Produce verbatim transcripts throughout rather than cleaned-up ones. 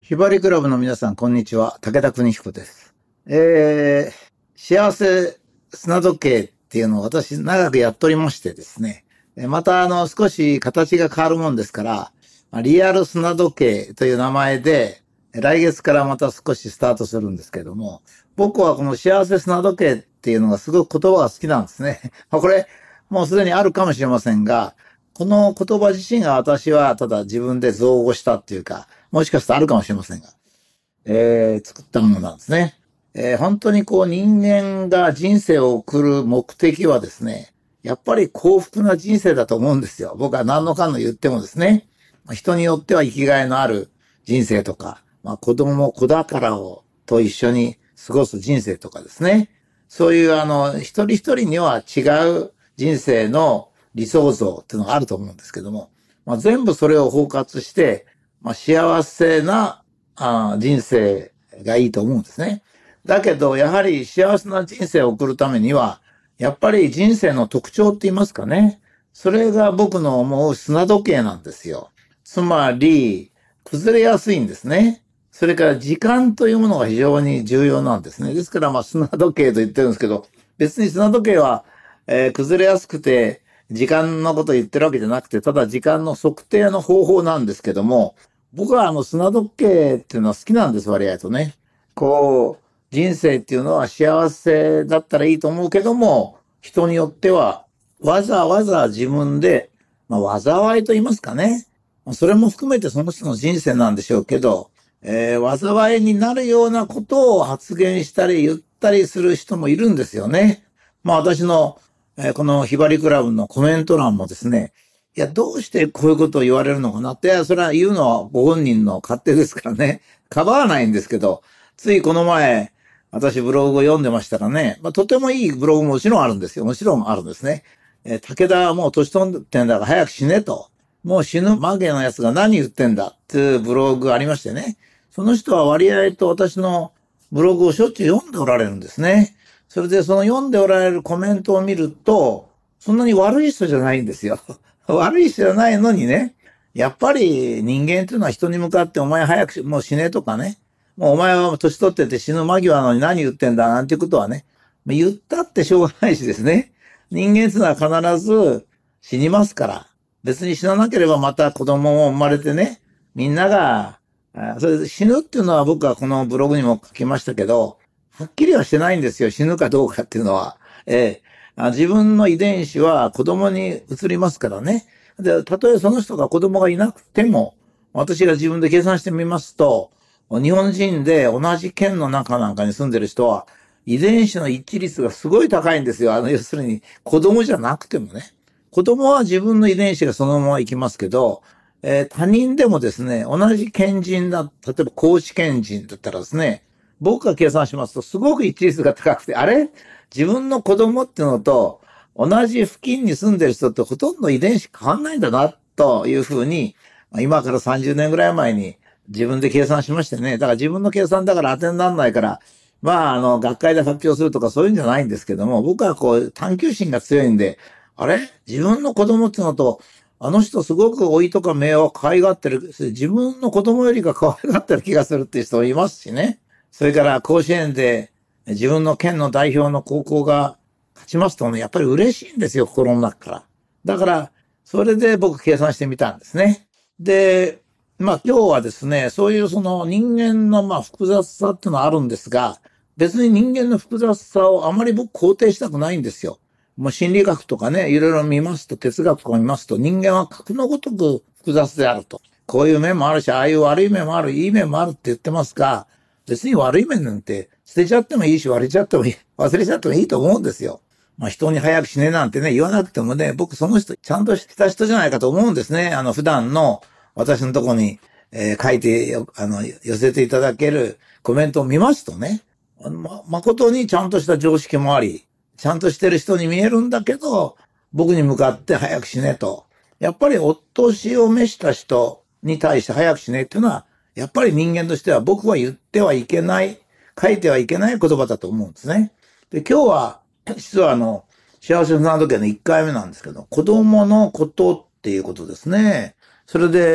ひばりクラブの皆さん、こんにちは。武田邦彦です。えー、幸せ砂時計っていうのを私長くやっておりましてですね。また、あの、少し形が変わるもんですから、リアル砂時計という名前で、来月からまた少しスタートするんですけども、僕はこの幸せ砂時計っていうのがすごく言葉が好きなんですね。これ、もうすでにあるかもしれませんが、この言葉自身が私はただ自分で造語したっていうか、もしかしたらあるかもしれませんが、えー、作ったものなんですね。えー、本当にこう人間が人生を送る目的はですね、やっぱり幸福な人生だと思うんですよ。僕は何のかんの言ってもですね、人によっては生きがいのある人生とか、まあ、子供、子宝をと一緒に過ごす人生とかですね。そういうあの、一人一人には違う人生の理想像っていうのがあると思うんですけども、まあ、全部それを包括して、まあ、幸せなあ人生がいいと思うんですね。だけど、やはり幸せな人生を送るためには、やっぱり人生の特徴って言いますかね。それが僕の思う砂時計なんですよ。つまり、崩れやすいんですね。それから時間というものが非常に重要なんですね。ですから、まあ、砂時計と言ってるんですけど、別に砂時計は、えー崩れやすくて、時間のことを言ってるわけじゃなくて、ただ時間の測定の方法なんですけども、僕はあの砂時計っていうのは好きなんです、割合とね。こう、人生っていうのは幸せだったらいいと思うけども、人によってはわざわざ自分で、まあ、災いと言いますかね。それも含めてその人の人生なんでしょうけど、えー、災いになるようなことを発言したり言ったりする人もいるんですよね。まあ私の、えーこのひばりクラブのコメント欄もですね、いや、どうしてこういうことを言われるのかなって、いや、それは言うのはご本人の勝手ですからね。かばわないんですけど、ついこの前、私ブログを読んでましたらね、まあ、とてもいいブログももちろんあるんですよ。もちろんあるんですね。えー武田はもう年取ってんだから早く死ねと。もう死ぬ間際のやつが何言ってんだっていうブログがありましてね。その人は割合と私のブログをしょっちゅう読んでおられるんですね。それでその読んでおられるコメントを見ると、そんなに悪い人じゃないんですよ。悪い人じゃないのにね、やっぱり人間っていうのは人に向かってお前早くもう死ねとかね、もうお前は年取ってて死ぬ間際なのに何言ってんだなんていうことはね、言ったってしょうがないしですね。人間っていうのは必ず死にますから、別に死ななければまた子供も生まれてね、みんなが、あそれで死ぬっていうのは僕はこのブログにも書きましたけど、はっきりはしてないんですよ。死ぬかどうかっていうのは。ええあ自分の遺伝子は子供に移りますからね。で、たとえその人が子供がいなくても、私が自分で計算してみますと、日本人で同じ県の中なんかに住んでる人は、遺伝子の一致率がすごい高いんですよ。あの、要するに、子供じゃなくてもね。子供は自分の遺伝子がそのまま行きますけど、えー他人でもですね、同じ県人だ、例えば高知県人だったらですね、僕が計算しますと、すごく一致率が高くて、あれ自分の子供っていうのと、同じ付近に住んでる人ってほとんど遺伝子変わんないんだな、というふうに、今からさんじゅうねんぐらい前に自分で計算しましてね。だから自分の計算だから当てにならないから、まあ、あの、学会で発表するとかそういうんじゃないんですけども、僕はこう、探求心が強いんで、あれ自分の子供っていうのと、あの人すごく老いとか名を可愛がってる、自分の子供よりか可愛がってる気がするっていう人もいますしね。それから甲子園で自分の県の代表の高校が勝ちますとね、やっぱり嬉しいんですよ、心の中から。だから、それで僕計算してみたんですね。で、まあ今日はですね、そういうその人間のまあ複雑さっていうのはあるんですが、別に人間の複雑さをあまり僕肯定したくないんですよ。もう心理学とかね、いろいろ見ますと、哲学とか見ますと、人間は格のごとく複雑であると。こういう面もあるし、ああいう悪い面もある、いい面もあるって言ってますが、別に悪い面なんて捨てちゃってもいいし、割れちゃってもいい、忘れちゃってもいいと思うんですよ。まあ人に早く死ねなんてね、言わなくてもね、僕その人、ちゃんとした人じゃないかと思うんですね。あの普段の私のとこに、えー書いてよ、あの、寄せていただけるコメントを見ますとね、あのま、誠にちゃんとした常識もあり、ちゃんとしてる人に見えるんだけど、僕に向かって早く死ねと。やっぱりお年を召した人に対して早く死ねっていうのは、やっぱり人間としては僕は言ってはいけない、書いてはいけない言葉だと思うんですね。で、今日は、実はあの、幸せな時計のいっかいめなんですけど、子供のことっていうことですね。それで、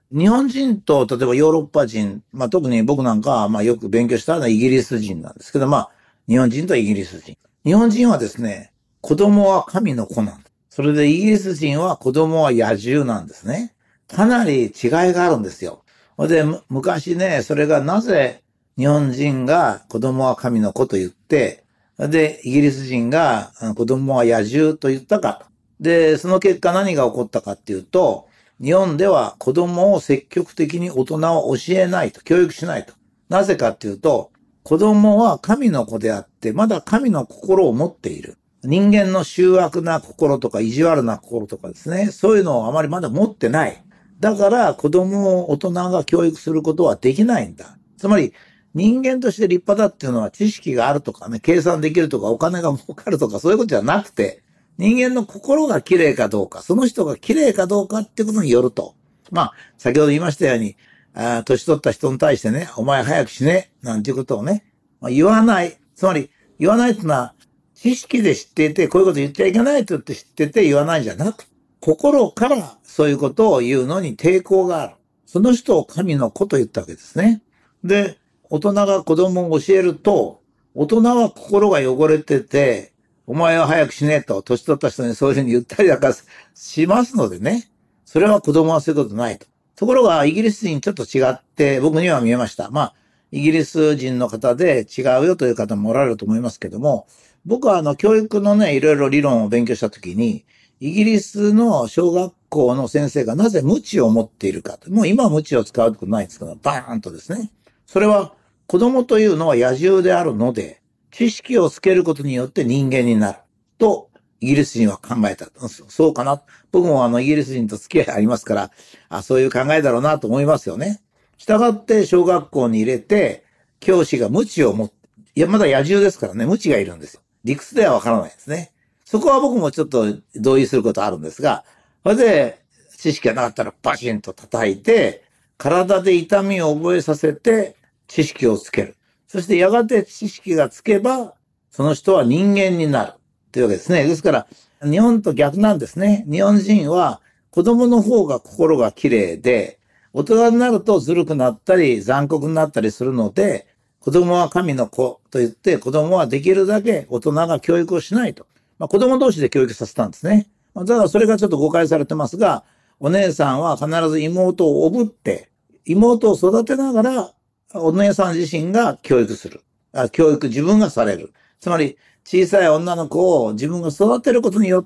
日本人と、例えばヨーロッパ人、まあ特に僕なんかは、まあよく勉強したのはイギリス人なんですけど、まあ日本人とイギリス人。日本人はですね、子供は神の子なんです。それでイギリス人は子供は野獣なんですね。かなり違いがあるんですよ。で、昔ね、それがなぜ日本人が子供は神の子と言って、で、イギリス人が子供は野獣と言ったかと。で、その結果何が起こったかっていうと、日本では子供を積極的に大人を教えないと、教育しないと。なぜかっていうと、子供は神の子であって、まだ神の心を持っている。人間の醜悪な心とか意地悪な心とかですね、そういうのをあまりまだ持ってない。だから子供を大人が教育することはできないんだ。つまり人間として立派だっていうのは知識があるとかね、計算できるとかお金が儲かるとかそういうことじゃなくて、人間の心が綺麗かどうか、その人が綺麗かどうかっていうことによると。まあ、先ほど言いましたように、あ年取った人に対してね、お前早く死ね、なんていうことをね、まあ、言わない。つまり、言わないっていうのは、知識で知っていて、こういうこと言っちゃいけないと言って知ってて言わないんじゃなく、心からそういうことを言うのに抵抗がある。その人を神の子と言ったわけですね。で、大人が子供を教えると、大人は心が汚れてて、お前は早く死ねと、年取った人にそういうふうに言ったりなんかしますのでね。それは子供はそういうことないと。ところが、イギリス人ちょっと違って、僕には見えました。まあ、イギリス人の方で違うよという方もおられると思いますけども、僕はあの、教育のね、いろいろ理論を勉強したときに、イギリスの小学校の先生がなぜ無知を持っているか。もう今は無知を使うことないんですけど、バーンとですね。それは、子供というのは野獣であるので、知識をつけることによって人間になる。と、イギリス人は考えた。そうかな。僕もあの、イギリス人と付き合いありますから、あ、そういう考えだろうなと思いますよね。したがって小学校に入れて、教師が無知を持って、いや、まだ野獣ですからね、無知がいるんですよ。理屈ではわからないですね。そこは僕もちょっと同意することあるんですが、それで、知識がなかったらバシンと叩いて、体で痛みを覚えさせて、知識をつける。そしてやがて知識がつけば、その人は人間になる。というわけですね。ですから、日本と逆なんですね。日本人は子供の方が心が綺麗で、大人になるとずるくなったり残酷になったりするので、子供は神の子と言って、子供はできるだけ大人が教育をしないと。まあ、子供同士で教育させたんですね。だからそれがちょっと誤解されてますが、お姉さんは必ず妹をおぶって、妹を育てながら、お姉さん自身が教育する。教育自分がされる。つまり、小さい女の子を自分が育てることによって、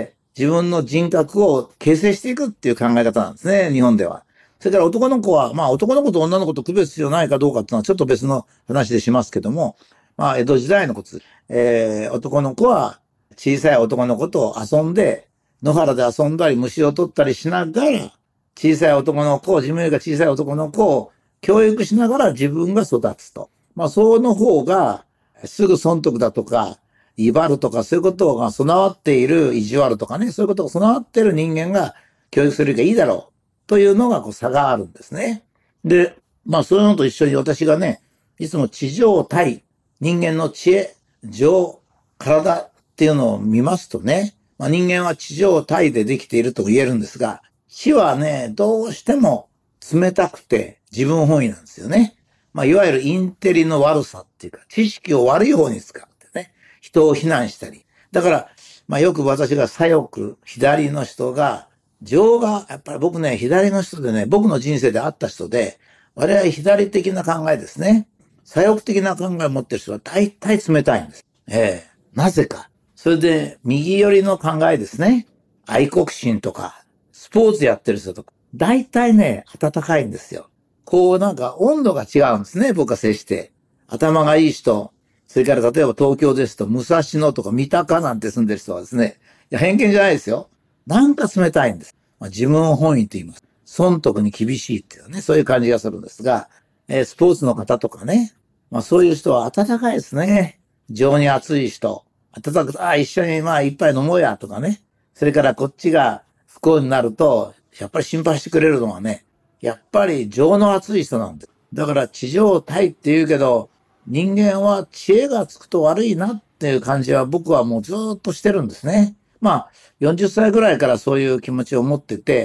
自分の人格を形成していくっていう考え方なんですね、日本では。それから男の子は、まあ男の子と女の子と区別しようないかどうかっていうのはちょっと別の話でしますけども、まあ江戸時代のことです。えー、男の子は小さい男の子と遊んで、野原で遊んだり虫を取ったりしながら、小さい男の子を、自分よりが小さい男の子を教育しながら自分が育つと。まあその方が、すぐ損得だとか、威張るとか、そういうことが備わっている、意地悪とかね、そういうことが備わっている人間が教育するよりがいいだろう。というのがこう差があるんですね。で、まあそういうのと一緒に私がね、いつも地上体、人間の知恵、情、体っていうのを見ますとね、まあ、人間は地上体でできていると言えるんですが、知はね、どうしても冷たくて自分本位なんですよね。まあいわゆるインテリの悪さっていうか、知識を悪い方に使ってね、人を非難したり。だから、まあよく私が左翼、左の人が、情が、やっぱり僕ね、左の人でね、僕の人生で会った人で、我々左的な考えですね。左翼的な考えを持ってる人は大体冷たいんです。ええなぜか。それで、右寄りの考えですね。愛国心とか、スポーツやってる人とか、大体ね、温かいんですよ。こうなんか温度が違うんですね、僕は接して。頭がいい人、それから例えば東京ですと、武蔵野とか三鷹なんて住んでる人はですね、いや偏見じゃないですよ。なんか冷たいんです。まあ、自分本位と言います。損得に厳しいっていうね、そういう感じがするんですが、えースポーツの方とかね、まあそういう人は温かいですね。情に熱い人。温かく、ああ、一緒にまあ一杯飲もうやとかね。それからこっちが不幸になると、やっぱり心配してくれるのはね、やっぱり情の熱い人なんです。だから地上体って言うけど、人間は知恵がつくと悪いなっていう感じは僕はもうずっとしてるんですね。まあ、よんじゅっさいぐらいからそういう気持ちを持ってて、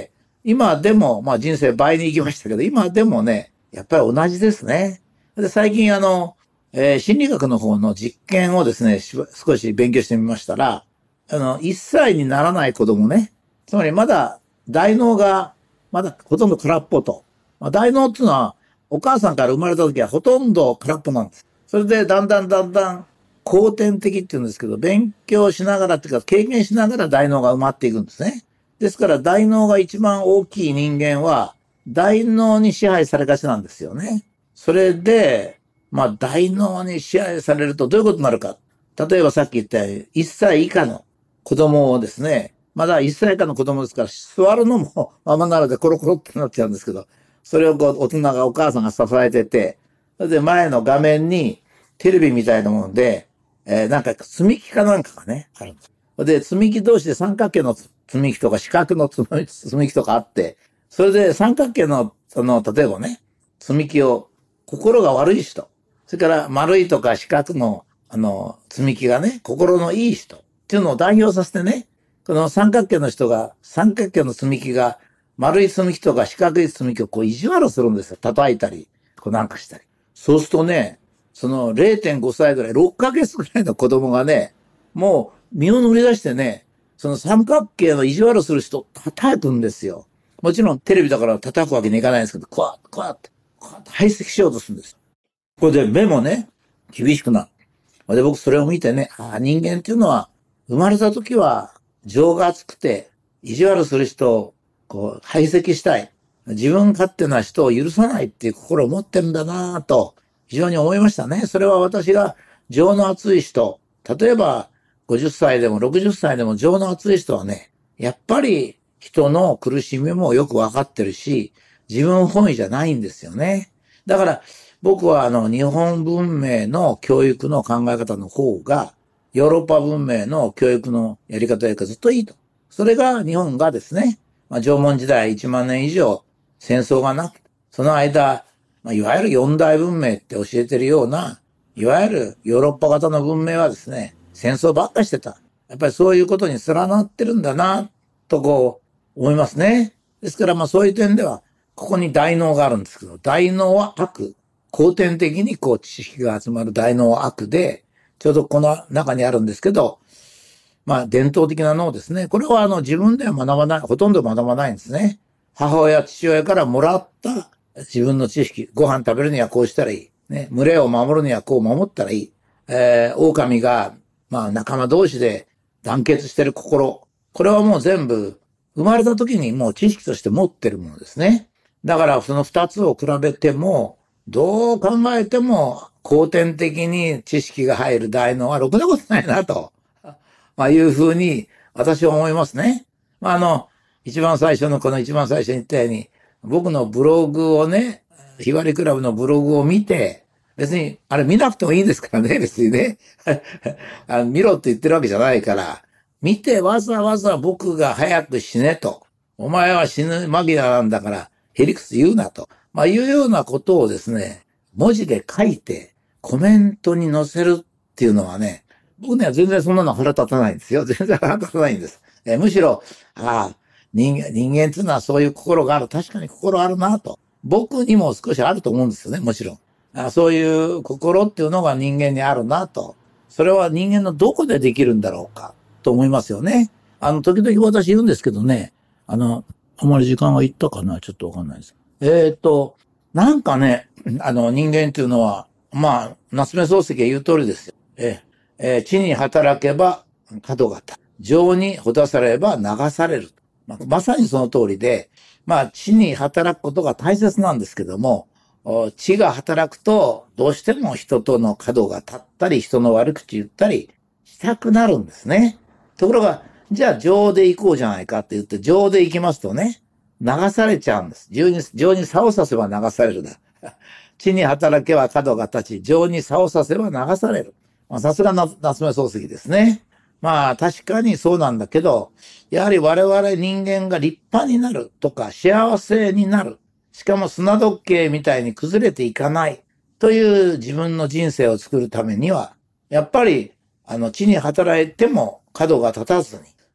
今でも、まあ人生倍に行きましたけど、今でもね、やっぱり同じですね。で、最近あの、えー心理学の方の実験をですね、し少し勉強してみましたら、あの、いっさいにならない子供ね、つまりまだ大脳がまだほとんど空っぽと。まあ、大脳っていうのはお母さんから生まれた時はほとんど空っぽなんです。それでだんだんだんだん後天的っていうんですけど、勉強しながらっていうか経験しながら大脳が埋まっていくんですね。ですから大脳が一番大きい人間は大脳に支配されがちなんですよね。それで、まあ大脳に支配されるとどういうことになるか。例えばさっき言ったようにいっさい以下の子供をですね、まだいっさい以下の子供ですから座るのもままなのでコロコロってなっちゃうんですけど、それをこう大人がお母さんが支えてて、それで前の画面にテレビみたいなもんで、えーなんか積み木かなんかがね、あるんです。で、積み木同士で三角形の積み木とか四角の積み積み木とかあって、それで三角形の、その、例えばね、積み木を心が悪い人、それから丸いとか四角の、あの、積み木がね、心のいい人っていうのを代表させてね、この三角形の人が、三角形の積み木が、丸い積み木とか四角い積み木をこう意地悪するんですよ。叩いたり、こうなんかしたり。そうするとね、そのれいてんごさいぐらい、ろっかげつぐらいの子供がね、もう身を乗り出してね、その三角形の意地悪する人を叩くんですよ。もちろんテレビだから叩くわけにいかないんですけど、こわっ、こわって、こうやって排斥しようとするんです。これで目もね、厳しくなる。で、僕それを見てね、ああ、人間っていうのは、生まれた時は情が厚くて、意地悪する人をこう排斥したい。自分勝手な人を許さないっていう心を持ってるんだなぁと、非常に思いましたね。それは私が情の厚い人、例えばごじゅっさいでもろくじゅっさいでも情の厚い人はね、やっぱり人の苦しみもよくわかってるし、自分本位じゃないんですよね。だから僕はあの日本文明の教育の考え方の方が、ヨーロッパ文明の教育のやり方よりかずっといいと。それが日本がですね、まあ、縄文時代いちまん年以上戦争がなく、その間、まあ、いわゆる四大文明って教えてるような、いわゆるヨーロッパ型の文明はですね、戦争ばっかしてた。やっぱりそういうことに連なってるんだな、とこう思いますね。ですからまあそういう点では、ここに大脳があるんですけど、大脳は悪。後天的にこう知識が集まる大脳は悪で、ちょうどこの中にあるんですけど、まあ伝統的な脳ですね。これはあの自分では学ばない、ほとんど学ばないんですね。母親、父親からもらった自分の知識。ご飯食べるにはこうしたらいい。ね、群れを守るにはこう守ったらいい。えー、狼が、まあ仲間同士で団結してる心。これはもう全部生まれた時にもう知識として持ってるものですね。だからその二つを比べても、どう考えても後天的に知識が入る大脳はろくなことないなと。まあいうふうに私は思いますね。まああの、一番最初のこの一番最初に言ったように、僕のブログをね、ひばりクラブのブログを見て、別に、あれ見なくてもいいんですからね、別にね。あの見ろって言ってるわけじゃないから、見てわざわざ僕が早く死ねと。お前は死ぬ間際なんだから、へりくつ言うなと。まあいうようなことをですね、文字で書いてコメントに載せるっていうのはね、僕には全然そんなの腹立たないんですよ。全然腹立たないんです。えむしろ、ああ、人間、人間っていうのはそういう心がある。確かに心あるなと。僕にも少しあると思うんですよね、もちろん。あそういう心っていうのが人間にあるなと。それは人間のどこでできるんだろうか、と思いますよね。あの、時々私言うんですけどね、あの、あまり時間がいったかなちょっとわかんないです。えっと、なんかね、あの、人間っていうのは、まあ、夏目漱石が言う通りですよ。ええー、地に働けば角が立つ。情にほだされば流される。まあ、まさにその通りで、まあ、地に働くことが大切なんですけども、地が働くと、どうしても人との角が立ったり、人の悪口言ったりしたくなるんですね。ところが、じゃあ情で行こうじゃないかって言って、情で行きますとね、流されちゃうんです。情に、情に差をさせば流されるだ。地に働けば角が立ち、情に差をさせば流される。さすが夏目漱石ですね。まあ確かにそうなんだけど、やはり我々人間が立派になるとか幸せになる。しかも砂時計みたいに崩れていかないという自分の人生を作るためには、やっぱりあの地に働いても角が立たずに、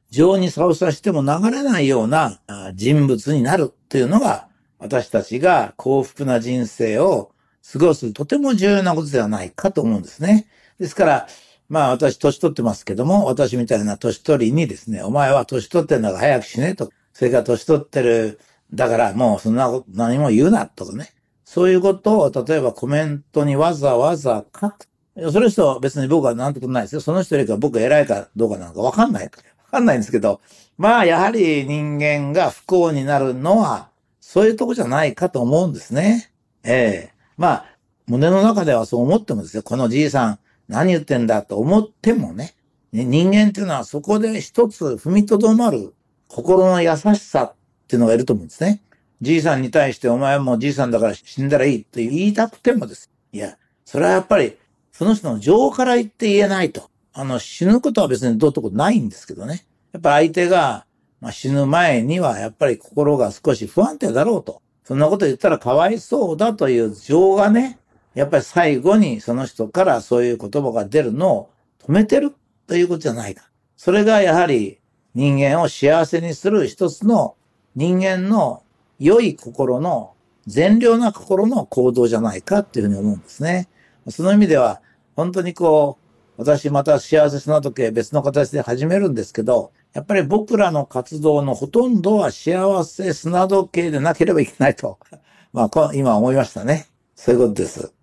情に差をさしても流れないような人物になるというのが、私たちが幸福な人生を過ごすとても重要なことではないかと思うんですね。ですから、まあ私年取ってますけども、私みたいな年取りにですね、お前は年取ってんだから早く死ねと、それから年取ってる、だからもうそんなこと何も言うなとかね。そういうことを例えばコメントにわざわざ書く。その人別に僕はなんてことないですよ。その人よりか僕が偉いかどうかなんかわかんない。わかんないんですけど、まあやはり人間が不幸になるのはそういうとこじゃないかと思うんですね。ええ。まあ、胸の中ではそう思ってもですよ。このじいさん何言ってんだと思ってもね。人間っていうのはそこで一つ踏みとどまる心の優しさっていうのがいると思うんですね。じいさんに対してお前はもうじいさんだから死んだらいいって言いたくてもです。いや、それはやっぱりその人の情から言って言えないと。あの、死ぬことは別にどうってことないんですけどね。やっぱ相手が、まあ、死ぬ前にはやっぱり心が少し不安定だろうと。そんなこと言ったらかわいそうだという情がね、やっぱり最後にその人からそういう言葉が出るのを止めてるということじゃないか。それがやはり人間を幸せにする一つの人間の良い心の善良な心の行動じゃないかっていうふうに思うんですね。その意味では本当にこう、私また幸せ砂時計別の形で始めるんですけど、やっぱり僕らの活動のほとんどは幸せ砂時計でなければいけないと、まあ今思いましたね。そういうことです。